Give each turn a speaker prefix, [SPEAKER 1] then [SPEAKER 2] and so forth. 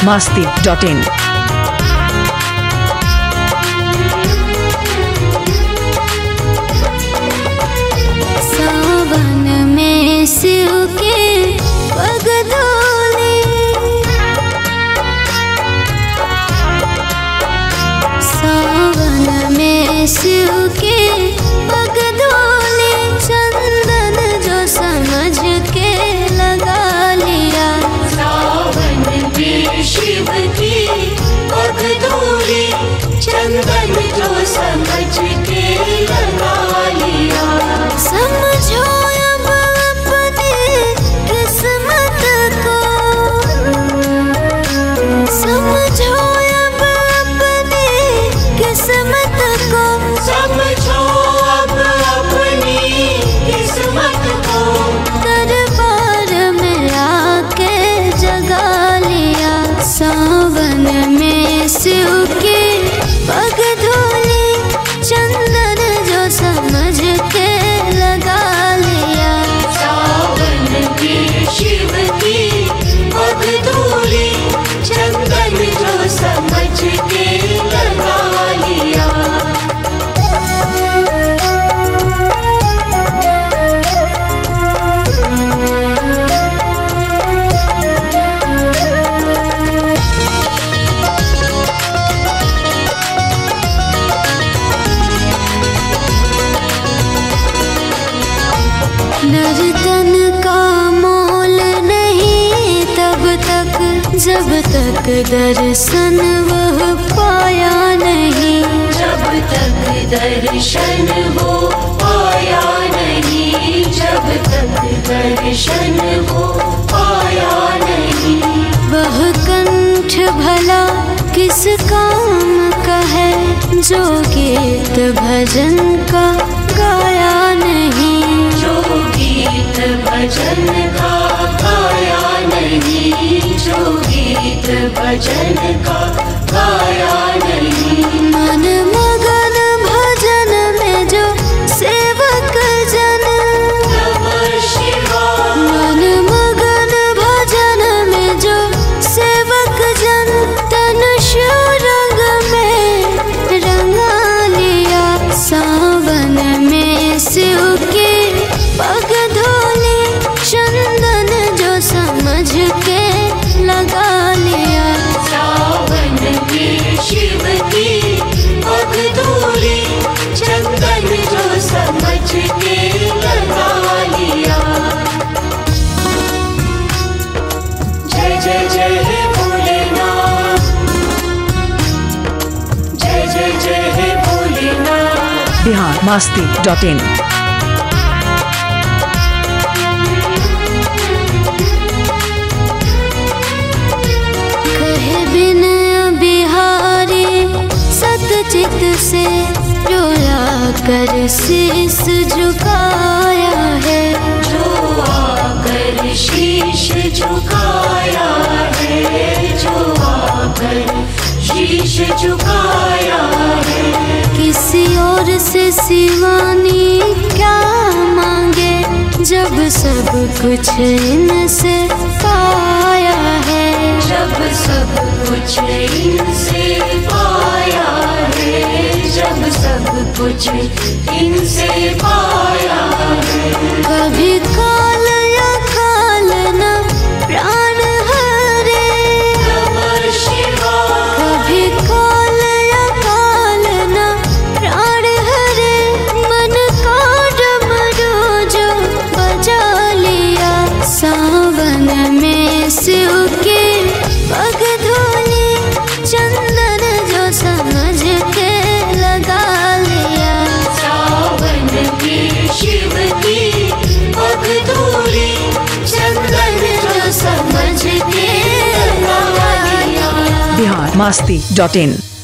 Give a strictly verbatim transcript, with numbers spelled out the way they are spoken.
[SPEAKER 1] Masti dot इन।
[SPEAKER 2] सावन में शिव के पग धोले, सावन में शिव के पग धोले, चंदन जो समझ के लगा लिया।
[SPEAKER 3] सावन में शिव की पग धोले, चंदन जो समझ के लगा लिया।
[SPEAKER 2] समझो अब अपने किस्मत को, समझो अब अपने किस्मत को,
[SPEAKER 3] समझो अब अपनी किस्मत को।
[SPEAKER 2] दरबार में आके जगा लिया। सावन में शिव के पग धोले, चंदन जो समझ के लगा लिया।
[SPEAKER 3] सावन में शिव की पग धोले, चंदन जो समझ के लगा लिया।
[SPEAKER 2] नर्तन का मोल नहीं तब तक जब तक दर्शन वह पाया नहीं।
[SPEAKER 3] जब तक दर्शन वो पाया नहीं, जब तक दर्शन वो पाया नहीं।
[SPEAKER 2] वह कंठ भला किस काम का है, जो गीत भजन का गाया नहीं।
[SPEAKER 3] जो गीत भजन का गाया नहीं, जो गीत भजन का गाया नहीं।
[SPEAKER 2] मन मगन भजन में जो सेवक जन,
[SPEAKER 3] नमः शिवाय।
[SPEAKER 2] मन मगन भजन में जो सेवक जन, तन शिव रंग में रंगा लिया। सावन में शिव के पग धोले, चंदन जो समझ के लगा लिया।
[SPEAKER 3] सावन में शिव की पग धोले, चंदन जो समझ के लगा लिया। जय जय जय हे भोलेनाथ, जय जय जय हे भोलेनाथ।
[SPEAKER 1] Bihar Masti dot in.
[SPEAKER 2] कहे बिन बिहारी सतचित से, रोया कर शीस झुकाया है।
[SPEAKER 3] जो आकर शीश झुकाया है, जो आकर शीश झुकाया है।
[SPEAKER 2] किसी और से शिवानी क्या मांगे, जब सब कुछ इनसे पाया है।
[SPEAKER 3] जब सब कुछ इनसे पाया है, जब सब कुछ इनसे पाया है।
[SPEAKER 2] कभी काल या काल न प्राण हरे,
[SPEAKER 3] नमः शिवाय।
[SPEAKER 2] कभी काल या काल न प्राण हरे, मन का डमरू जो बजा लिया। सावन में शिव के पग धोले, चंदन जो समझ के लगा लिया।
[SPEAKER 3] सावन में शिव की पग धोले, चंदन जो समझ के लगा लिया।
[SPEAKER 1] बिहार मास्ती डॉट इन।